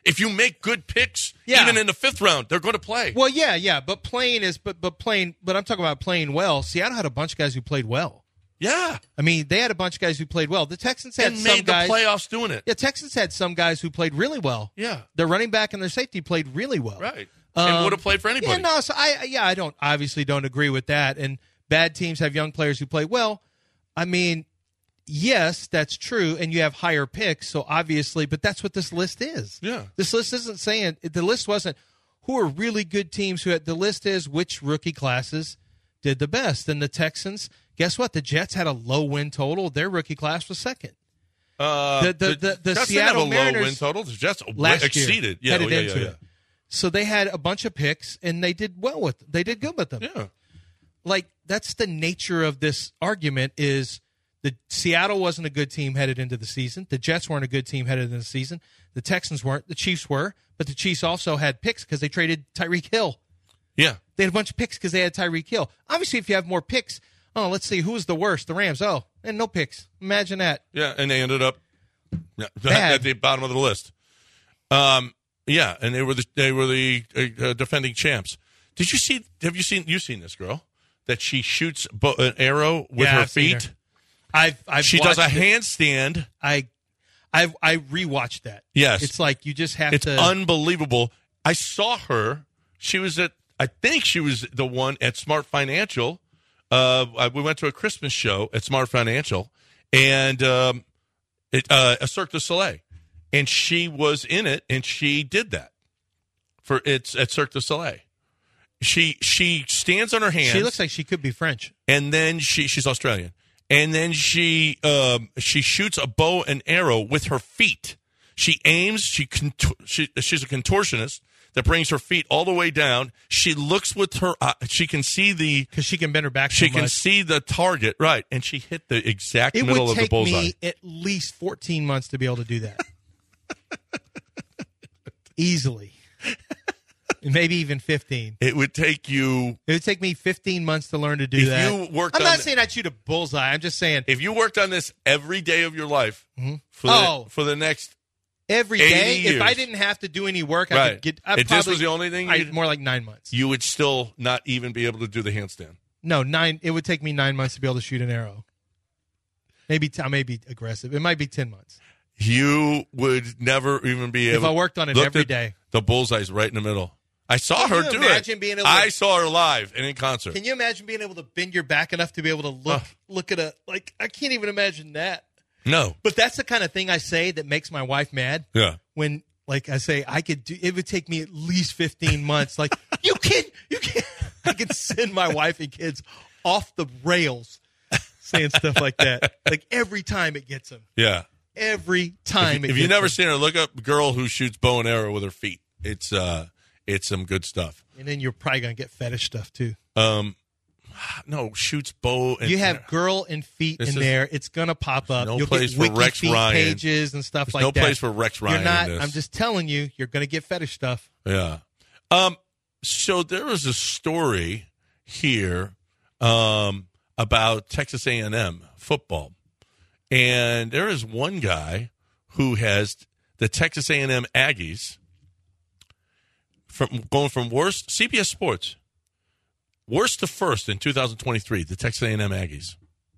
If you make good picks, even in the 5th round, they're going to play. Well, yeah, but playing is but I'm talking about playing well. Seattle had a bunch of guys who played well. Yeah. I mean, they had a bunch of guys who played well. The Texans had and some made guys the playoffs doing it. Yeah, Texans had some guys who played really well. Yeah. Their running back and their safety played really well. Right. And would have played for anybody. Yeah, no, so I obviously don't agree with that. And bad teams have young players who play well. I mean, yes, that's true, and you have higher picks, so obviously, but that's what this list is. Yeah. This list isn't saying, the list wasn't who are really good teams. The list is which rookie classes did the best. And the Texans, guess what? The Jets had a low win total. Their rookie class was second. The Seattle Mariners low win total. The Jets last exceeded. Year, headed into it. So they had a bunch of picks, and they did well with. They did good with them. Yeah. Like, that's the nature of this argument is the Seattle wasn't a good team headed into the season. The Jets weren't a good team headed into the season. The Texans weren't. The Chiefs were. But the Chiefs also had picks because they traded Tyreek Hill. Yeah. They had a bunch of picks because they had Tyreek Hill. Obviously, if you have more picks, let's see, who's the worst? The Rams. Oh, and no picks. Imagine that. Yeah, and they ended up at the bottom of the list. Yeah, and they were the defending champs. Have you seen this girl? That she shoots an arrow with her feet. She does a handstand. I rewatched that. Yes, it's like you just have to. It's unbelievable. I saw her. She was I think she was the one at Smart Financial. We went to a Christmas show at Smart Financial, and a Cirque du Soleil, and she was in it, and she did that it's at Cirque du Soleil. She stands on her hands. She looks like she could be French. And then she's Australian. And then she shoots a bow and arrow with her feet. She aims. She's a contortionist that brings her feet all the way down. She looks with her. She can see because she can bend her back. She can see the target, right? And she hit the exact middle of the bullseye. It would take me at least 14 months to be able to do that. Easily. Maybe even 15. It would take you. It would take me 15 months to learn to do that. I'm not saying I'd shoot a bullseye. I'm just saying if you worked on this every day of your life for the next every day, years, if I didn't have to do any work, right. I could get. If this was the only thing, more like 9 months. You would still not even be able to do the handstand. No, 9. It would take me 9 months to be able to shoot an arrow. Maybe I may be aggressive. It might be 10 months. You would never even be able. If I worked on it every day, the bullseye's right in the middle. I saw her do it. I saw her live and in concert. Can you imagine being able to bend your back enough to be able to look at I can't even imagine that. No. But that's the kind of thing I say that makes my wife mad. Yeah. When I say I could do it would take me at least 15 months. Like you can't I could send my wife and kids off the rails saying stuff like that. Like every time it gets them. Yeah. Every time if you've never seen her, look up girl who shoots bow and arrow with her feet. It's some good stuff. And then you're probably going to get fetish stuff, too. No, shoots bow and... You have girl and feet in there. It's going to pop up. No You'll place get for Rex feet Ryan. Pages and stuff like no that. No place for Rex Ryan. You're not. In this. I'm just telling you, you're going to get fetish stuff. Yeah. So there was a story here about Texas A&M football. And there is one guy who has the Texas A&M Aggies... going from worst, CBS Sports, worst to first in 2023, the Texas A&M Aggies.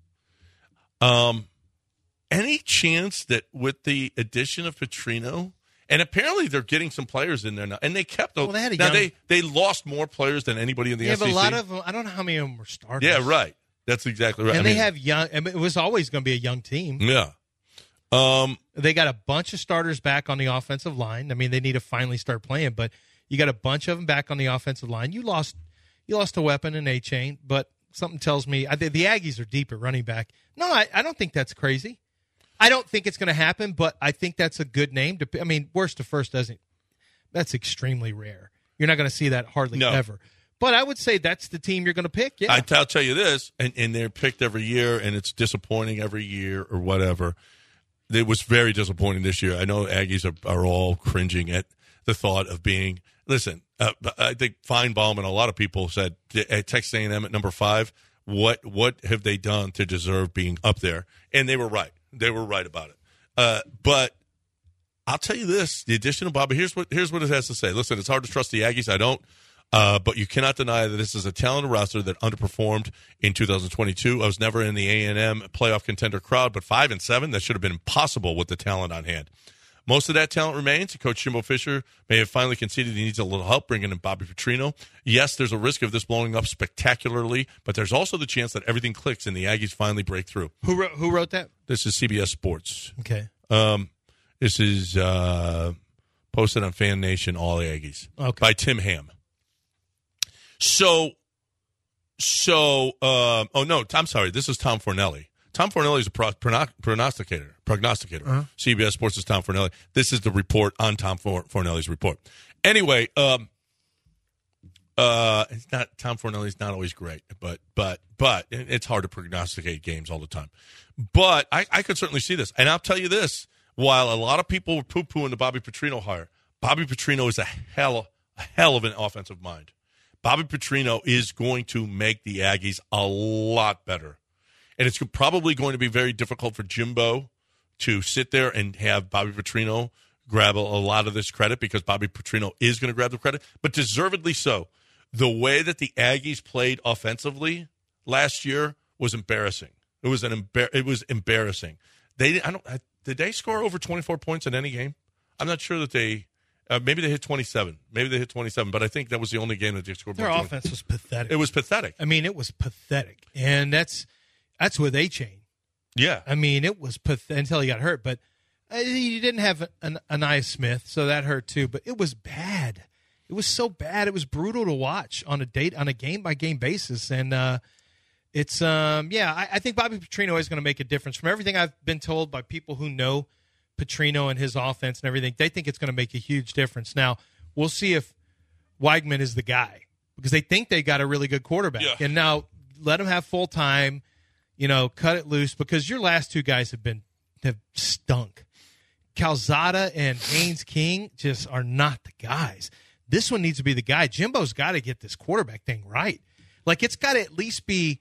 Any chance that with the addition of Petrino, and apparently they're getting some players in there now, and they kept those. Well, they lost more players than anybody in the SEC. Yeah, but a lot of them, I don't know how many of them were starters. Yeah, right. That's exactly right. And they have young, it was always going to be a young team. Yeah. They got a bunch of starters back on the offensive line. I mean, they need to finally start playing, but you got a bunch of them back on the offensive line. You lost a weapon in A-Chain, but something tells me the Aggies are deep at running back. No, I don't think that's crazy. I don't think it's going to happen, but I think that's a good name. Worst to first doesn't. That's extremely rare. You're not going to see that hardly ever. But I would say that's the team you're going to pick. Yeah, I'll tell you this, and they're picked every year, and it's disappointing every year or whatever. It was very disappointing this year. I know Aggies are all cringing at the thought of being. Listen, I think Feinbaum and a lot of people said at Texas A&M at number 5, what have they done to deserve being up there? And they were right. They were right about it. But I'll tell you this: the addition of Bobby. Here's what it has to say. Listen, it's hard to trust the Aggies. I don't. But you cannot deny that this is a talented roster that underperformed in 2022. I was never in the A&M playoff contender crowd, but 5-7, that should have been impossible with the talent on hand. Most of that talent remains. Coach Jimbo Fisher may have finally conceded he needs a little help bringing in Bobby Petrino. Yes, there's a risk of this blowing up spectacularly, but there's also the chance that everything clicks and the Aggies finally break through. Who wrote that? This is CBS Sports. Okay. This is posted on Fan Nation, All Aggies, by Tim Ham. I'm sorry. This is Tom Fornelli. Tom Fornelli is a prognosticator. CBS Sports is Tom Fornelli. This is the report on Tom Fornelli's report. Anyway, it's not Tom Fornelli's not always great, but it's hard to prognosticate games all the time. But I could certainly see this, and I'll tell you this: while a lot of people were poo-pooing the Bobby Petrino hire, Bobby Petrino is a hell of an offensive mind. Bobby Petrino is going to make the Aggies a lot better. And it's probably going to be very difficult for Jimbo to sit there and have Bobby Petrino grab a lot of this credit, because Bobby Petrino is going to grab the credit, but deservedly so. The way that the Aggies played offensively last year was embarrassing. It was embarrassing. Did they score over 24 points in any game? I'm not sure that they. Maybe they hit 27. But I think that was the only game that they scored. Their offense was pathetic. It was pathetic. I mean, it was pathetic, and that's with A-Chain. Yeah. I mean, it was pathetic until he got hurt. But he didn't have Anaya Smith, so that hurt too. But it was bad. It was so bad. It was brutal to watch on a game-by-game basis. And I think Bobby Petrino is going to make a difference. From everything I've been told by people who know Petrino and his offense and everything, they think it's going to make a huge difference. Now, we'll see if Weigman is the guy, because they think they got a really good quarterback. Yeah. And now let him have full time, cut it loose, because your last two guys have stunk. Calzada and Haynes King just are not the guys. This one needs to be the guy. Jimbo's got to get this quarterback thing right. Like, it's got to at least be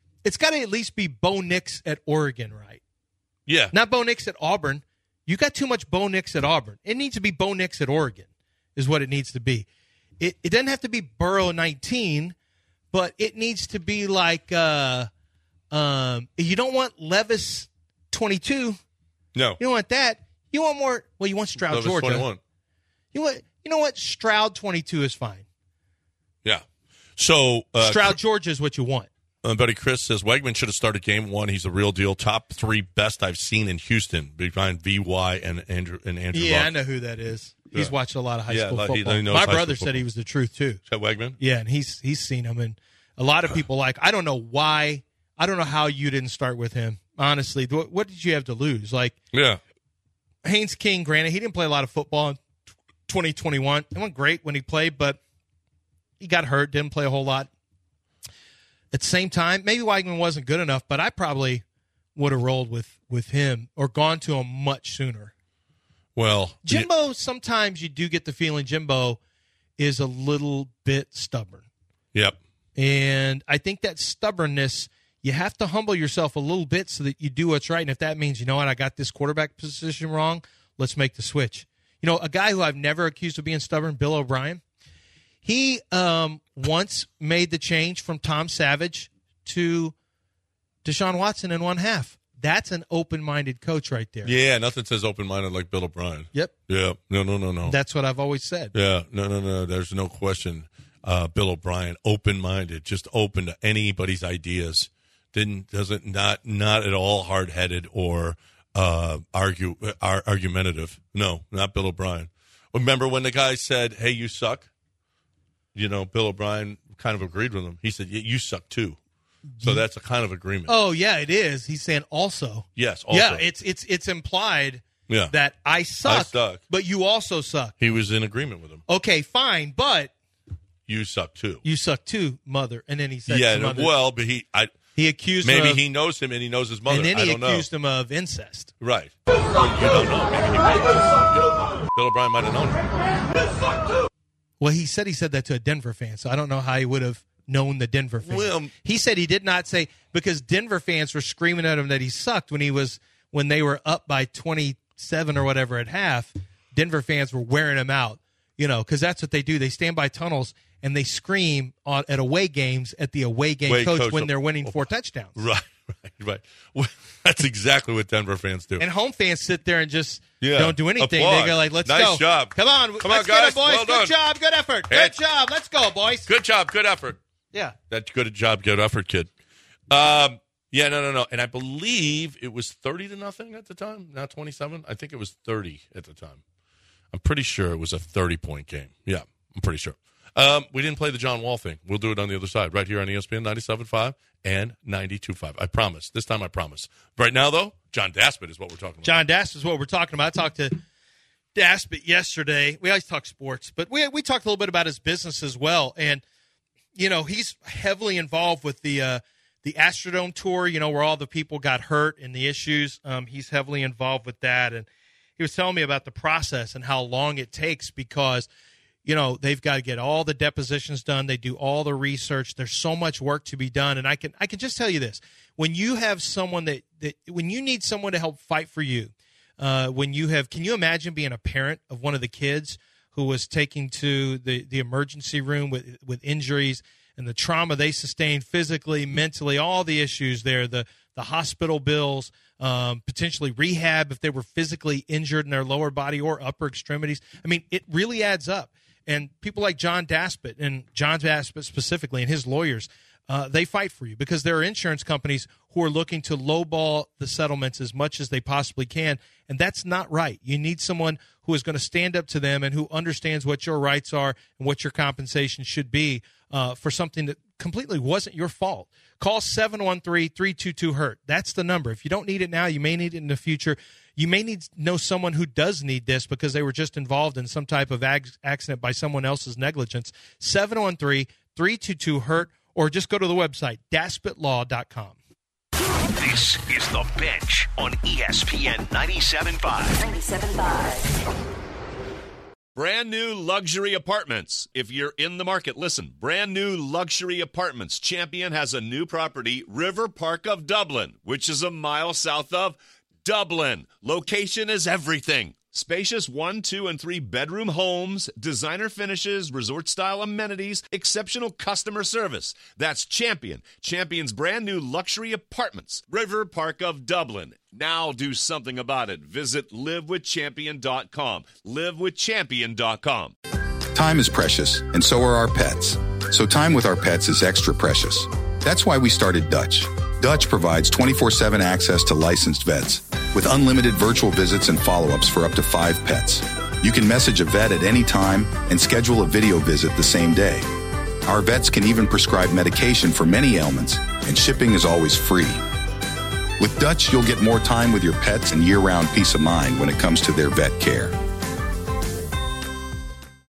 Bo Nix at Oregon, right? Yeah. Not Bo Nix at Auburn. You got too much Bo Nix at Auburn. It needs to be Bo Nix at Oregon is what it needs to be. It doesn't have to be Burrow 19, but it needs to be like you don't want Levis 22. No. You don't want that. You want more. Well, you want Stroud Levis Georgia. 21. You know what? Stroud 22 is fine. Yeah. So Stroud Georgia is what you want. Buddy Chris says Weigman should have started game one. He's a real deal. Top 3 best I've seen in Houston behind VY and Andrew. Yeah, Luck. I know who that is. He's watched a lot of high school he football. knows My high brother school said he was the truth too. Is that Weigman? Yeah, and he's seen him, and a lot of people I don't know why. I don't know how you didn't start with him. Honestly, what did you have to lose? Like, yeah, Haynes King. Granted, he didn't play a lot of football in 2021. It went great when he played, but he got hurt. Didn't play a whole lot. At the same time, maybe Weigman wasn't good enough, but I probably would have rolled with him or gone to him much sooner. Well, Jimbo, sometimes you do get the feeling Jimbo is a little bit stubborn. Yep. And I think that stubbornness, you have to humble yourself a little bit so that you do what's right. And if that means, I got this quarterback position wrong, let's make the switch. A guy who I've never accused of being stubborn, Bill O'Brien, he once made the change from Tom Savage to Deshaun Watson in one half. That's an open-minded coach right there. Yeah, nothing says open-minded like Bill O'Brien. Yep. Yeah. No. That's what I've always said. Yeah. No. There's no question. Bill O'Brien, open-minded, just open to anybody's ideas. Not at all hard-headed or argumentative. No, not Bill O'Brien. Remember when the guy said, "Hey, you suck"? Bill O'Brien kind of agreed with him. He said, "You suck too." So that's a kind of agreement. Oh yeah, it is. He's saying also. Yes. Also. Yeah, it's implied. Yeah. That I suck, but you also suck. He was in agreement with him. Okay, fine, but you suck too. You suck too, mother. And then he said, "Yeah, but he accused maybe him he knows him and he knows his mother. And then he accused him of incest. Right. You don't know. Maybe he might. Bill O'Brien might have known him. Well, he said that to a Denver fan, so I don't know how he would have known the Denver fans. Well, he said he did not say, because Denver fans were screaming at him that he sucked when they were up by 27 or whatever at half. Denver fans were wearing them out, because that's what they do. They stand by tunnels and they scream at away games at the away game coach when they're winning 4 touchdowns. Right. Well, that's exactly what Denver fans do. And home fans sit there and just don't do anything. Applaud. They go like, let's go. Nice job. Come on, let's guys. get it, boys. Well good job, good effort. Good job. Let's go, boys. Good job, good effort. Yeah. That's good job, good effort, kid. No. And I believe it was 30-0 at the time, not 27. I think it was 30 at the time. I'm pretty sure it was a 30-point game. Yeah, I'm pretty sure. We didn't play the John Wall thing. We'll do it on the other side, right here on ESPN 97.5 and 92.5. I promise. This time I promise. Right now, though, John Daspit is what we're talking about. John Daspit is what we're talking about. I talked to Daspit yesterday. We always talk sports, but we talked a little bit about his business as well. And, he's heavily involved with the Astrodome tour, where all the people got hurt and the issues. He's heavily involved with that. And he was telling me about the process and how long it takes because – they've got to get all the depositions done. They do all the research. There's so much work to be done. And I can just tell you this. When you have someone that when you need someone to help fight for you, can you imagine being a parent of one of the kids who was taken to the emergency room with injuries and the trauma they sustained physically, mentally, all the issues there, the hospital bills, potentially rehab if they were physically injured in their lower body or upper extremities. I mean, it really adds up. And people like John Daspit, and John Daspit specifically, and his lawyers, they fight for you because there are insurance companies who are looking to lowball the settlements as much as they possibly can, and that's not right. You need someone who is going to stand up to them and who understands what your rights are and what your compensation should be for something that completely wasn't your fault. Call 713-322-HURT. That's the number. If you don't need it now, you may need it in the future. You may know someone who does need this because they were just involved in some type of accident by someone else's negligence. 713-322-HURT, or just go to the website, daspitlaw.com. This is The Bench on ESPN 97.5. 97.5. Brand new luxury apartments. If you're in the market, listen. Brand new luxury apartments. Champion has a new property, River Park of Dublin, which is a mile south of Dublin. Location is everything. Spacious 1, 2, and 3 bedroom homes, designer finishes, resort-style amenities, exceptional customer service. That's Champion. Champion's brand new luxury apartments. River Park of Dublin. Now do something about it. Visit livewithchampion.com. livewithchampion.com. Time is precious, and so are our pets. So time with our pets is extra precious. That's why we started Dutch. Dutch provides 24/7 access to licensed vets with unlimited virtual visits and follow-ups for up to 5 pets. You can message a vet at any time and schedule a video visit the same day. Our vets can even prescribe medication for many ailments, and shipping is always free. With Dutch, you'll get more time with your pets and year-round peace of mind when it comes to their vet care.